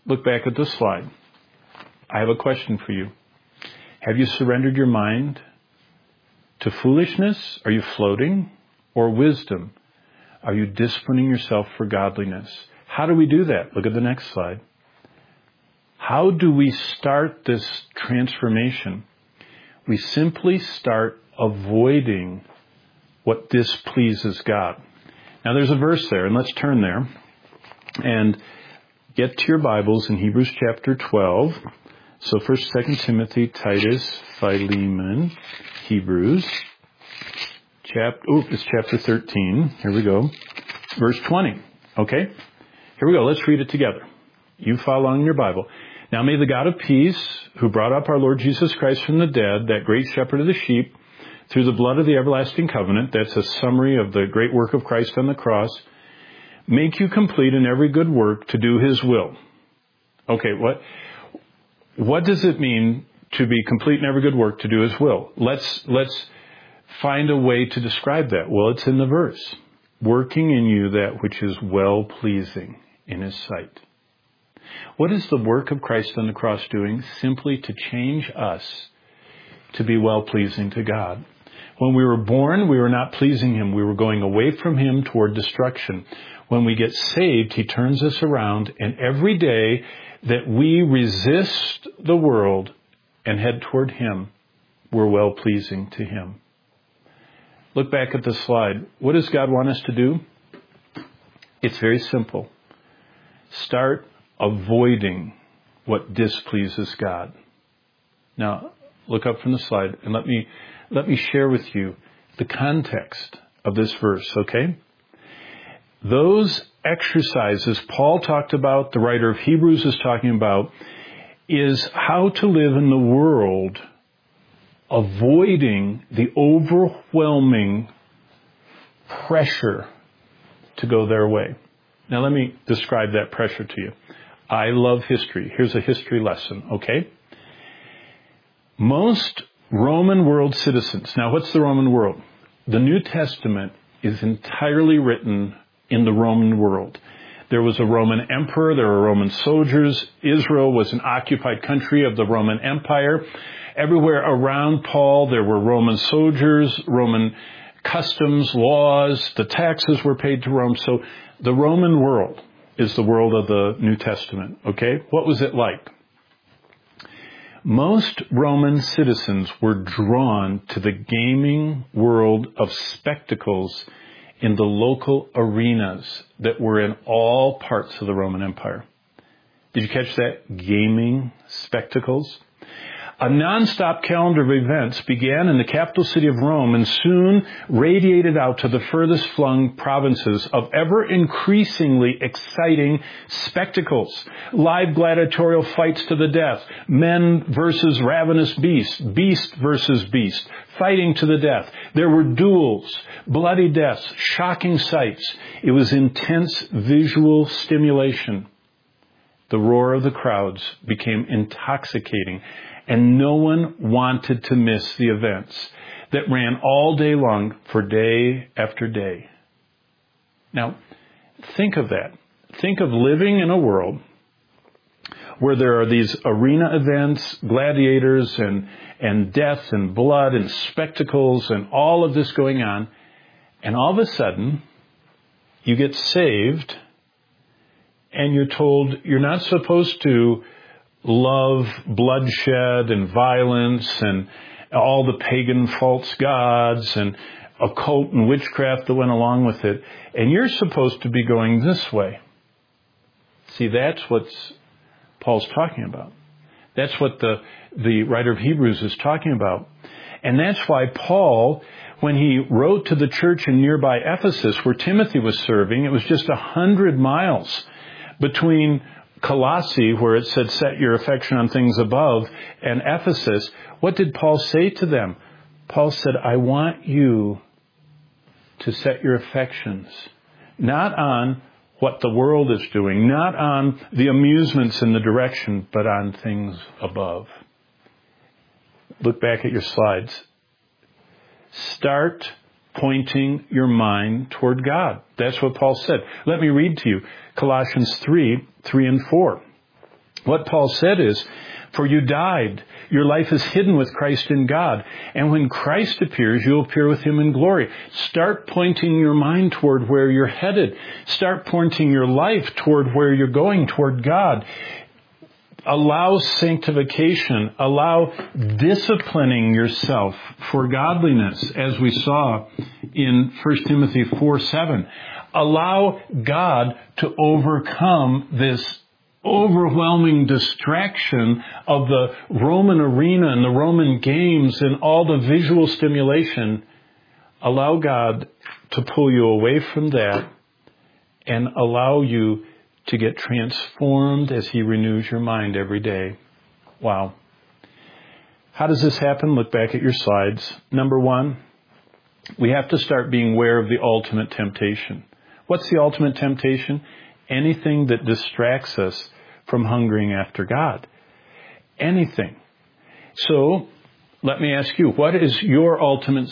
look back at this slide. I have a question for you. Have you surrendered your mind to foolishness? Are you floating? Or wisdom? Are you disciplining yourself for godliness? How do we do that? Look at the next slide. How do we start this transformation? We simply start avoiding what displeases God. Now there's a verse there, and let's turn there and get to your Bibles in Hebrews chapter 12. So 1st, 2nd Timothy, Titus, Philemon, Hebrews. It's chapter 13. Here we go. Verse 20. Okay? Here we go. Let's read it together. You follow along in your Bible. Now may the God of peace, who brought up our Lord Jesus Christ from the dead, that great shepherd of the sheep, through the blood of the everlasting covenant, that's a summary of the great work of Christ on the cross, make you complete in every good work to do his will. Okay, what does it mean to be complete in every good work to do his will? Let's find a way to describe that. Well, it's in the verse. Working in you that which is well-pleasing in his sight. What is the work of Christ on the cross doing? Simply to change us to be well-pleasing to God. When we were born, we were not pleasing him. We were going away from him toward destruction. When we get saved, he turns us around, and every day that we resist the world and head toward him, we're well-pleasing to him. Look back at the slide. What does God want us to do? It's very simple. Start avoiding what displeases God. Now, look up from the slide and let me share with you the context of this verse, okay? Those exercises Paul talked about, the writer of Hebrews is talking about, is how to live in the world avoiding the overwhelming pressure to go their way. Now let me describe that pressure to you. I love history. Here's a history lesson, okay? Most Roman world citizens. Now what's the Roman world? The New Testament is entirely written in the Roman world. There was a Roman emperor, there were Roman soldiers. Israel was an occupied country of the Roman Empire. Everywhere around Paul, there were Roman soldiers, Roman customs, laws, the taxes were paid to Rome. So the Roman world is the world of the New Testament, okay? What was it like? Most Roman citizens were drawn to the gaming world of spectacles in the local arenas that were in all parts of the Roman Empire. Did you catch that? Gaming spectacles? A non-stop calendar of events began in the capital city of Rome and soon radiated out to the furthest flung provinces of ever increasingly exciting spectacles. Live gladiatorial fights to the death, men versus ravenous beasts, beast versus beast, fighting to the death. There were duels, bloody deaths, shocking sights. It was intense visual stimulation. The roar of the crowds became intoxicating, and no one wanted to miss the events that ran all day long for day after day. Now, think of that. Think of living in a world where there are these arena events, gladiators and death and blood and spectacles and all of this going on, and all of a sudden you get saved and you're told you're not supposed to love bloodshed and violence and all the pagan false gods and occult and witchcraft that went along with it. And you're supposed to be going this way. See, that's what Paul's talking about. That's what the writer of Hebrews is talking about. And that's why Paul, when he wrote to the church in nearby Ephesus where Timothy was serving, it was just 100 miles between Colossae, where it said, set your affection on things above, and Ephesus. What did Paul say to them? Paul said, I want you to set your affections not on what the world is doing, not on the amusements in the direction, but on things above. Look back at your slides. Start pointing your mind toward God. That's what Paul said. Let me read to you Colossians 3:3 and 4. What Paul said is, for you died. Your life is hidden with Christ in God. And when Christ appears, you'll appear with him in glory. Start pointing your mind toward where you're headed. Start pointing your life toward where you're going, toward God. Allow sanctification. Allow disciplining yourself for godliness, as we saw in 1 Timothy 4:7. Allow God to overcome this overwhelming distraction of the Roman arena and the Roman games and all the visual stimulation. Allow God to pull you away from that and allow you to get transformed as he renews your mind every day. Wow. How does this happen? Look back at your slides. Number one, we have to start being aware of the ultimate temptation. What's the ultimate temptation? Anything that distracts us from hungering after God. Anything. So, let me ask you, what is your ultimate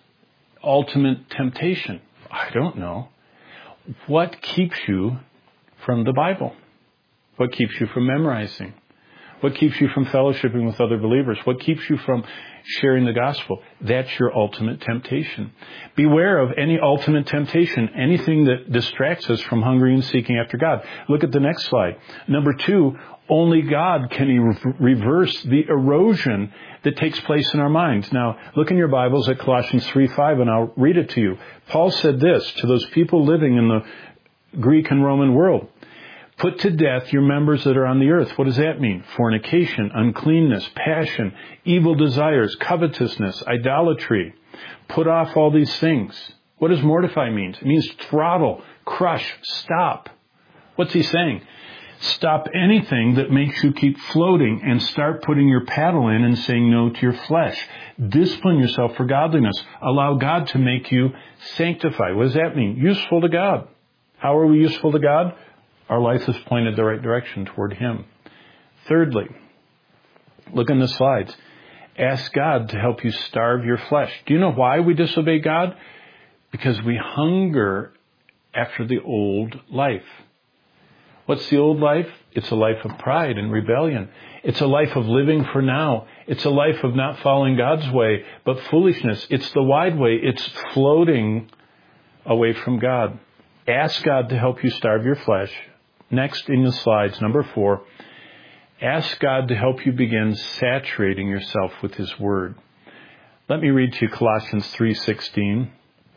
temptation? I don't know. What keeps you from the Bible? What keeps you from memorizing? What keeps you from fellowshipping with other believers? What keeps you from sharing the gospel? That's your ultimate temptation. Beware of any ultimate temptation, anything that distracts us from hungering and seeking after God. Look at the next slide. Number two, only God can reverse the erosion that takes place in our minds. Now, look in your Bibles at Colossians 3:5, and I'll read it to you. Paul said this to those people living in the Greek and Roman world. Put to death your members that are on the earth. What does that mean? Fornication, uncleanness, passion, evil desires, covetousness, idolatry. Put off all these things. What does mortify mean? It means throttle, crush, stop. What's he saying? Stop anything that makes you keep floating and start putting your paddle in and saying no to your flesh. Discipline yourself for godliness. Allow God to make you sanctified. What does that mean? Useful to God. How are we useful to God? Our life is pointed the right direction toward him. Thirdly, look in the slides. Ask God to help you starve your flesh. Do you know why we disobey God? Because we hunger after the old life. What's the old life? It's a life of pride and rebellion. It's a life of living for now. It's a life of not following God's way, but foolishness. It's the wide way. It's floating away from God. Ask God to help you starve your flesh. Next in the slides, number 4, ask God to help you begin saturating yourself with his word. Let me read to you Colossians 3:16.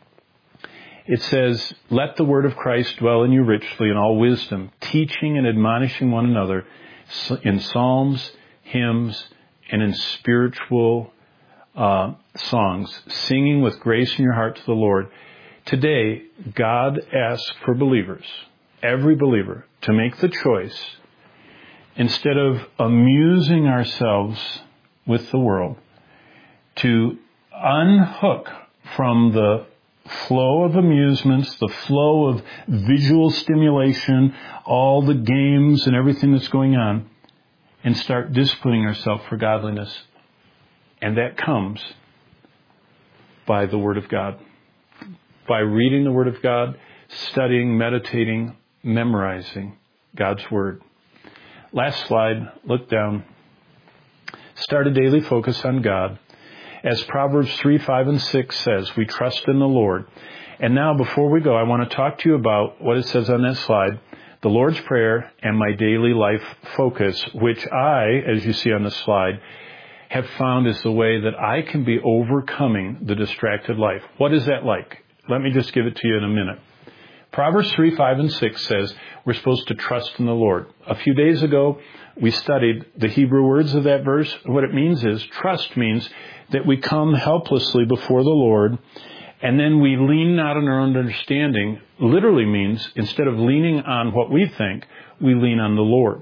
It says, let the word of Christ dwell in you richly in all wisdom, teaching and admonishing one another in psalms, hymns, and in spiritual songs, singing with grace in your heart to the Lord. Today, God asks for believers, every believer, to make the choice, instead of amusing ourselves with the world, to unhook from the flow of amusements, the flow of visual stimulation, all the games and everything that's going on, and start disciplining ourselves for godliness. And that comes by the Word of God. By reading the Word of God, studying, meditating, memorizing God's Word. Last slide, look down. Start a daily focus on God. As Proverbs 3:5 and 6 says, we trust in the Lord. And now, before we go, I want to talk to you about what it says on that slide, the Lord's Prayer and my daily life focus, which I, as you see on the slide, have found is the way that I can be overcoming the distracted life. What is that like? Let me just give it to you in a minute. Proverbs 3:5 and 6 says we're supposed to trust in the Lord. A few days ago, we studied the Hebrew words of that verse. What it means is, trust means that we come helplessly before the Lord, and then we lean not on our own understanding. Literally means, instead of leaning on what we think, we lean on the Lord.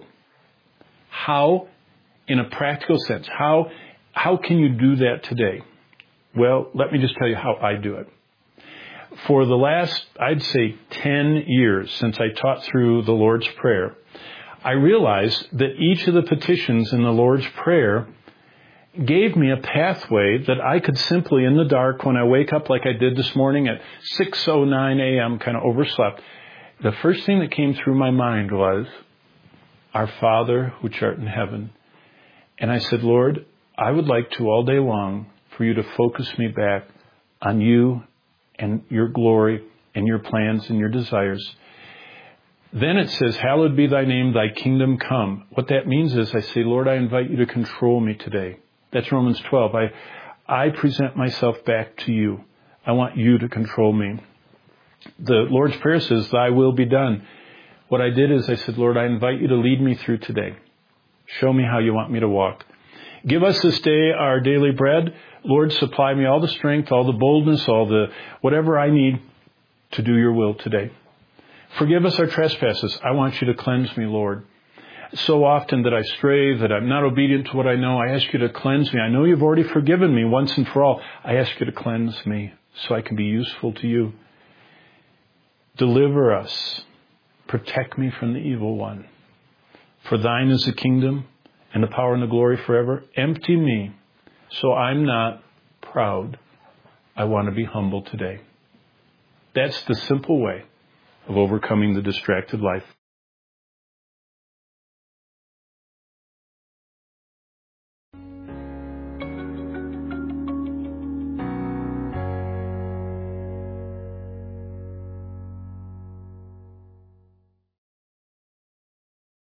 How, in a practical sense, how can you do that today? Well, let me just tell you how I do it. For the last, I'd say, 10 years since I taught through the Lord's Prayer, I realized that each of the petitions in the Lord's Prayer gave me a pathway that I could simply, in the dark, when I wake up like I did this morning at 6:09 a.m., kind of overslept, the first thing that came through my mind was, Our Father, which art in heaven. And I said, Lord, I would like to all day long for you to focus me back on you and your glory and your plans and your desires. Then it says, hallowed be thy name, thy kingdom come. What that means is I say, Lord, I invite you to control me today. That's Romans 12. I present myself back to you. I want you to control me. The Lord's Prayer says, thy will be done. What I did is I said, Lord, I invite you to lead me through today. Show me how you want me to walk. Give us this day our daily bread. Lord, supply me all the strength, all the boldness, all the whatever I need to do your will today. Forgive us our trespasses. I want you to cleanse me, Lord. So often that I stray, that I'm not obedient to what I know, I ask you to cleanse me. I know you've already forgiven me once and for all. I ask you to cleanse me so I can be useful to you. Deliver us. Protect me from the evil one. For thine is the kingdom and the power and the glory forever. Empty me so I'm not proud. I want to be humble today. That's the simple way of overcoming the distracted life.